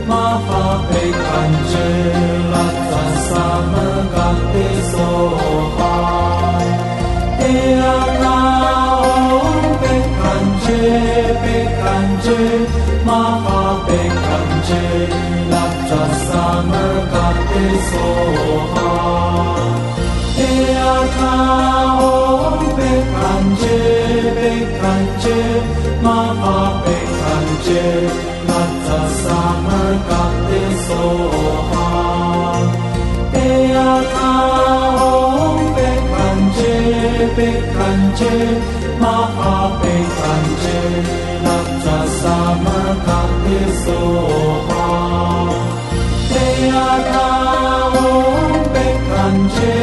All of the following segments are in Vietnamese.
Mahapekanche Lata Samagati Sohai Ea Naom Pekanche Mahapekanche Lata Samagati Sohai Ea Naom Pekanche Mahapekanche Lata Samagati Sohai Ea Naom Pekanche Mahapekanche Lata Samagati Sohai Ea Naom Pekanche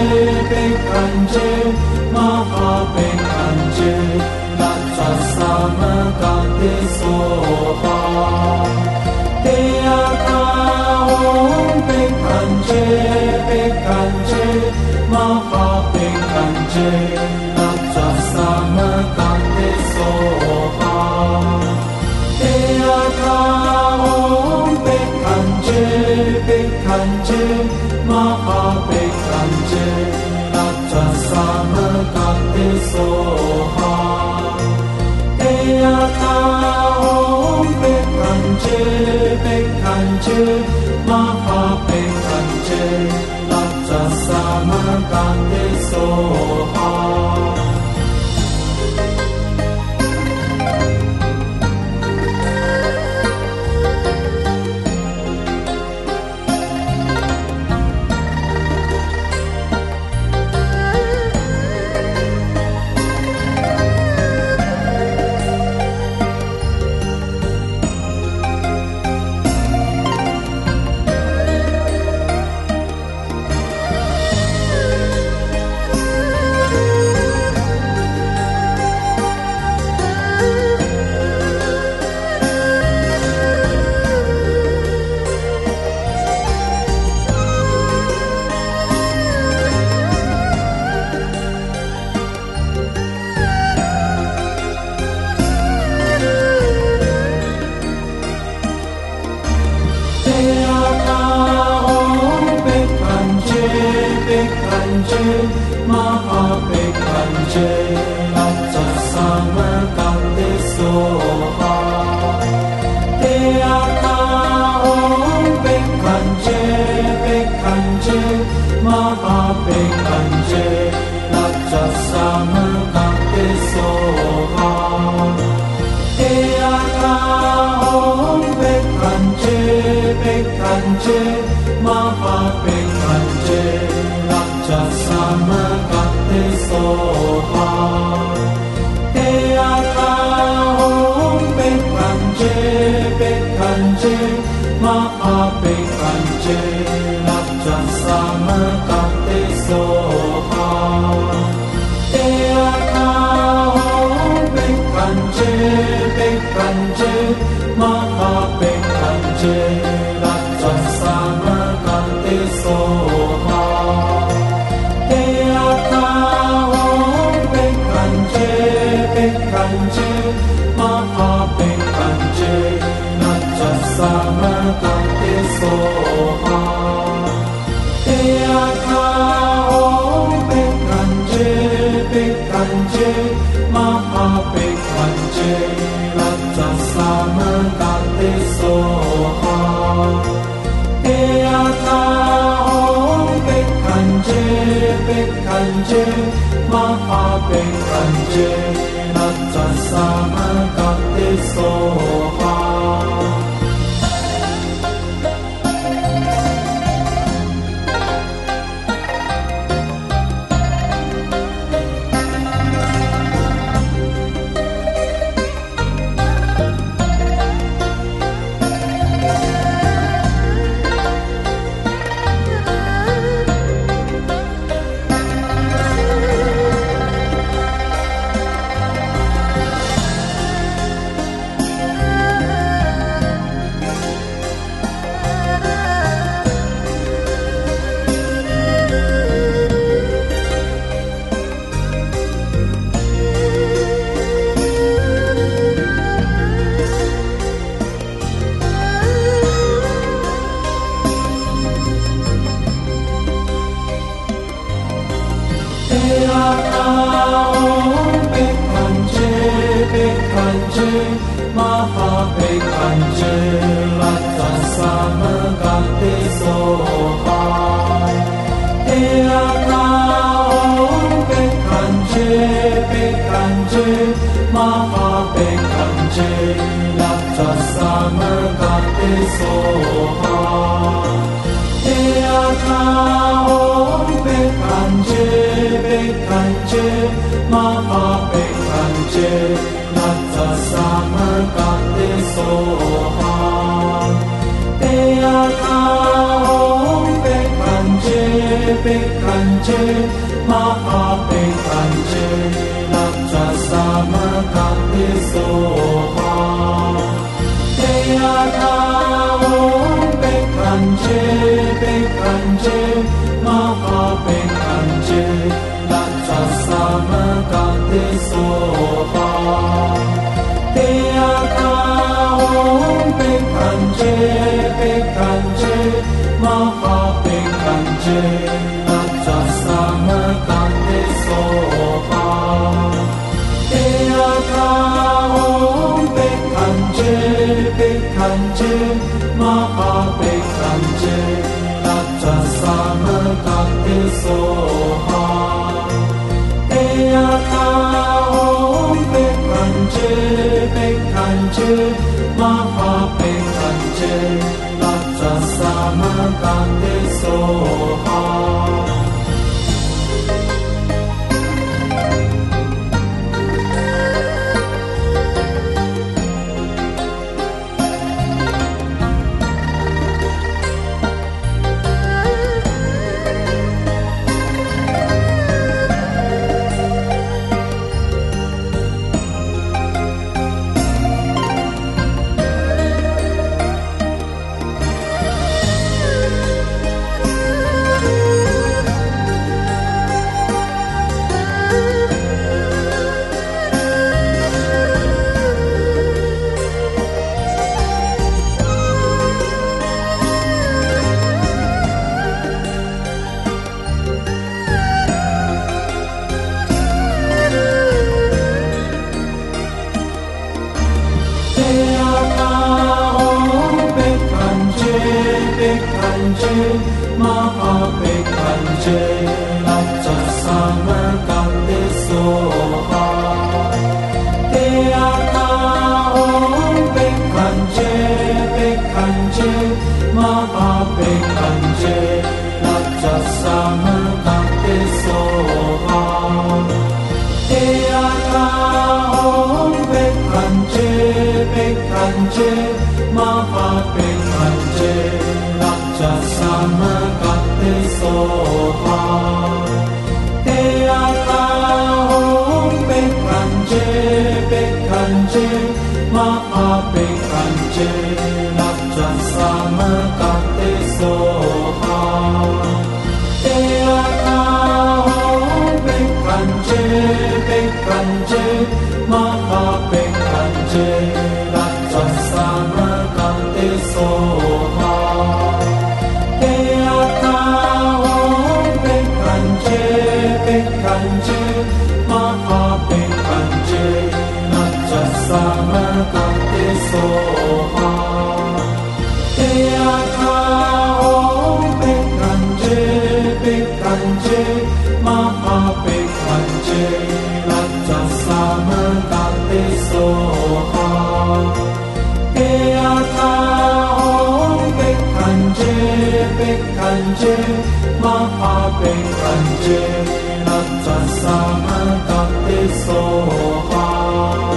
Mahapekanche Lata Samagati Sohai Ea Naom Pekanche Mahapekanche Lata Samagati Sohai Ea Naom Pekanche Mahapekanche Lata Samagati Sohai Ea Naom Pekanche Mahapekanche Lata Samagati Sohai Mahapekanche Lata Samagati Sohai Ea Naom Pekanche Mahapekanche Lata Samagati Sohai Ea Naom Pekanche Mahapekanche Lata Samagati Sohai Ea Naom Pekanche Mahapekanche Lata Samagati Sohai Ea Naom Pekanche Mahapekanche Lata Samagati Sohai Ea Naom Pekanche Mahapekanche Lata Samagati Sohai Ea Naom Pekanche Mahapekanche Lata Samagati Sohai Ea Naom Pekanche Mahapekanche Lata Samagati Sohai Mahapekkanje Raja Samagati Sohai Ea Kaom Pekkanje Mahapekkanje Raja Samagati Sohai Ea Kaom Pekkanje Mahapekkanje Raja Samagati Sohai Ea Kaom Pekkanje Mahapekkanje Raja Samagati Sohai Ea Kaom Pekkanje Mahapekkanje Raja Samagati Sohai Ea Kaom Pekkanje Mahapekkanje Raja Samagati Sohai Ea Kaom Pekkanje Mahapekkanje Raja Samagati Sohai Ea Kaom Pekkanje Mahapekkanje Raja Samagati Sohai Mahapekkanje Raja Samagati Sohai Ea Kaom Pekkanje Mahapekkanje Raja Samagati Sohai Ea Kaom Pekkanje Mahapekkanje Raja Samagati Sohai Ea Kaom Pekkanje Mahapekkanje Raja Samagati Sohai Ea Kaom Pekkanje Mahapekkanje Raja Samagati Sohai Ea Kaom Pekkanje Mahapekkanje Raja Samagati Sohai Ea Kaom Pekkanje Mahapekkanje Raja Samagati Sohai Ea Kaom Pekkanje Mahapekkanje Raja Samagati Sohai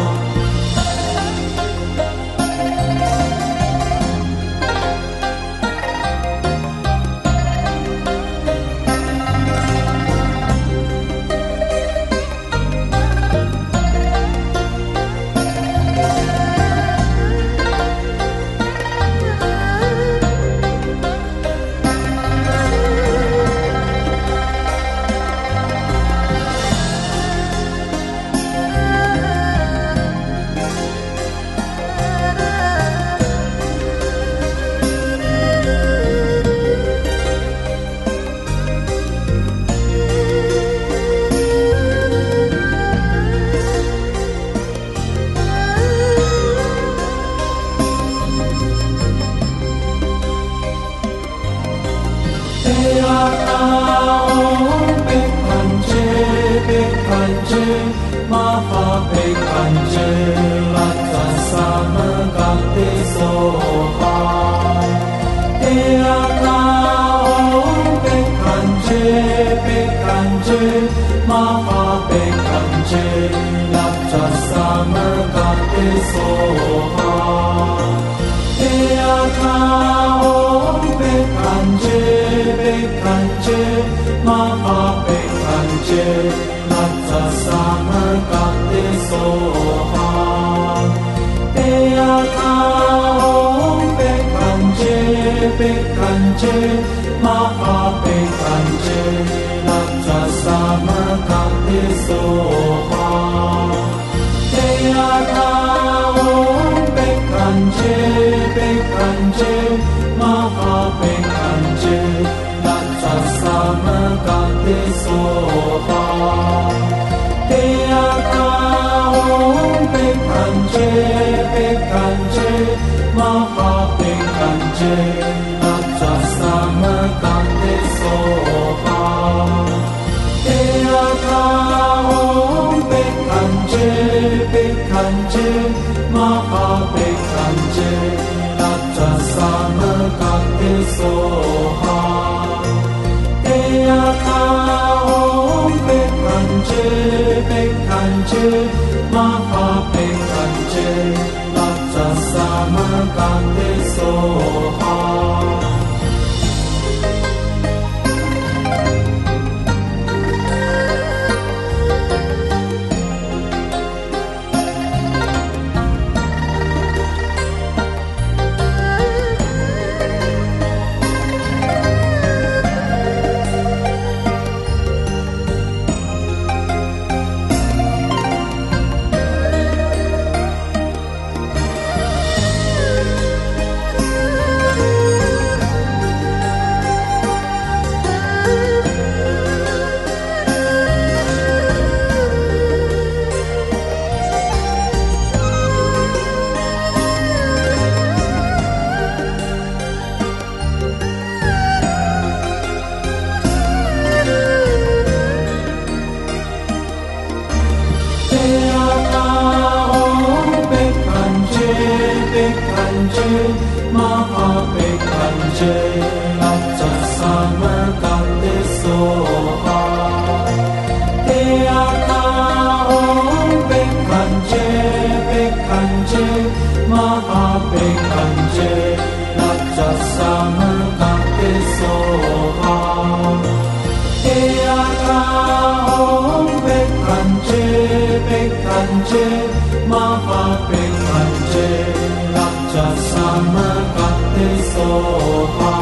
Mahapekkanje Raja Samagati Soha Teaka Om Pekkanje Pekkanje Mahapekkanje Raja Samagati Soha Teaka Om Pekkanje Pekkanje Mahapekkanje Raja Samagati Soha Teaka Om Pekkanje Pekkanje Mahapekkanje Raja Samagati Soha Teaka Om Pekkanje Pekkanje Mahapekkanje Raja Samagati Soha Teaka Om Pekkanje Pekkanje Mahapekkanje Raja Samagati Soha Teaka Om Pekkanje Pekkanje Mahapekkanje Raja Samagati Soha Teaka Om Pekkanje Pekkanje Mahapekkanje Raja Samagati Soha Mahapekkanje Raja Samagati Soha Teaka Om Pekkanje Pekkanje Mahapekkanje Raja Samagati Soha Teaka Om Pekkanje Pekkanje Mahapekkanje Raja Samagati Soha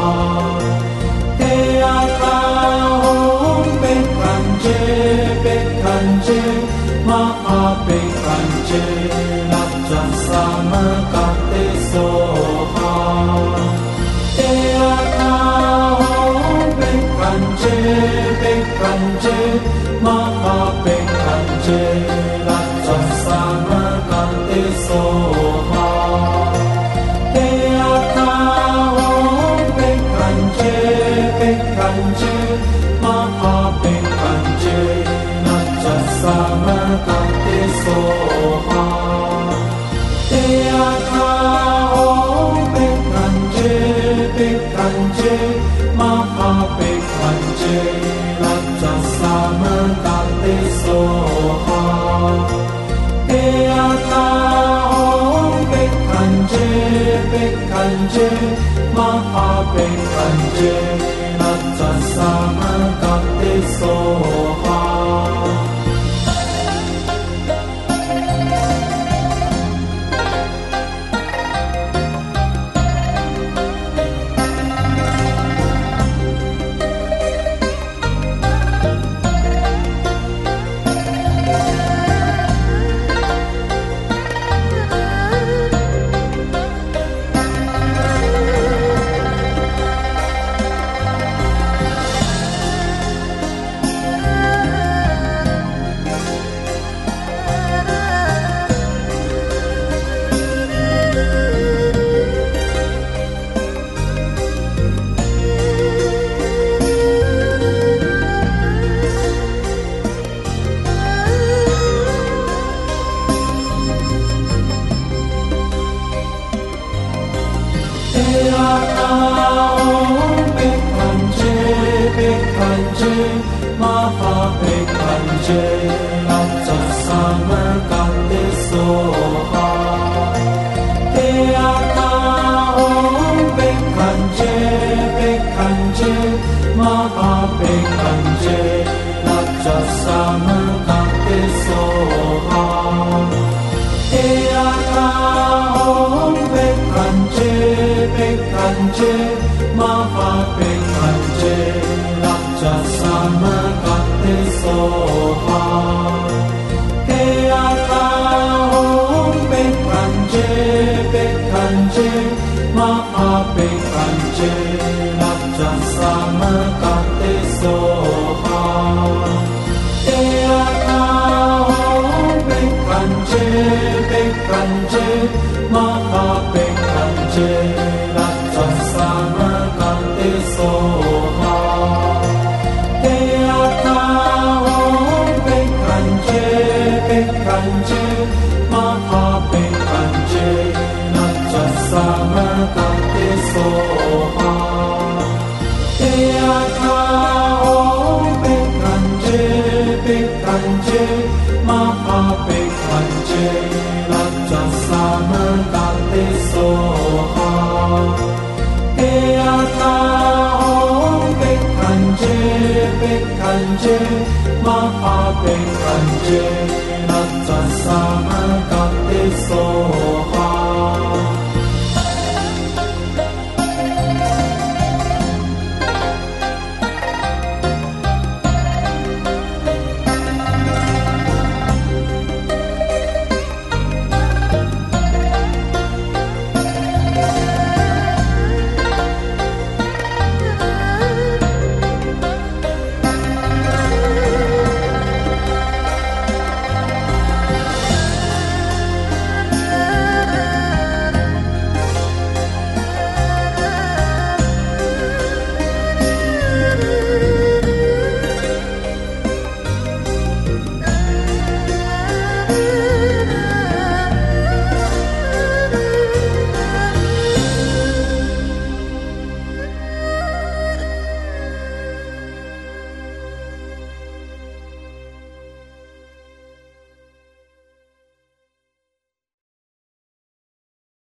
Teaka Om Pekkanje Pekkanje Mahapekkanje Raja Samagati Soha Teaka Om Pekkanje Pekkanje Mahapekkanje Raja Samagati Soha Teaka Om Pekkanje Pekkanje Mahapekkanje Raja Samagati Soha Teaka Om Pekkanje Pekkanje Mahapekkanje Raja Samagati Soha Teaka Om Pekkanje Pekkanje Mahapekkanje Raja Samagati Soha Maha Bekanje Natsa Sama Kate Soha